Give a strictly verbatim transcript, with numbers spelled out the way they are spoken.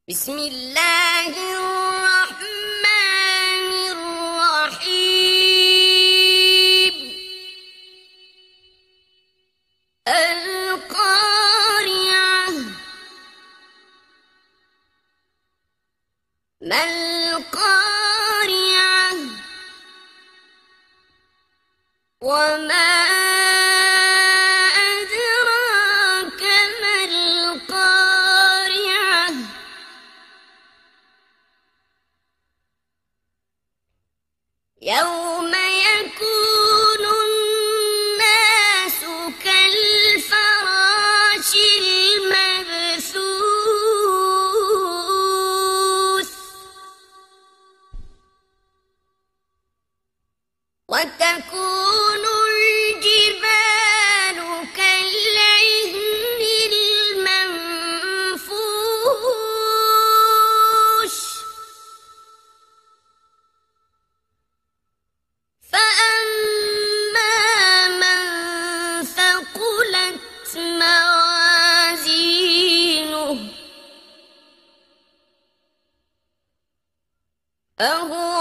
بسم الله الرحمن الرحيم. القارعة. ما القارعة؟ وما أدراك ما القارعة. يوم يكون الناس كالفراش المبثوث وتكون الجبال كالعهن المنفوش فأما من ثقلت موازينه فهو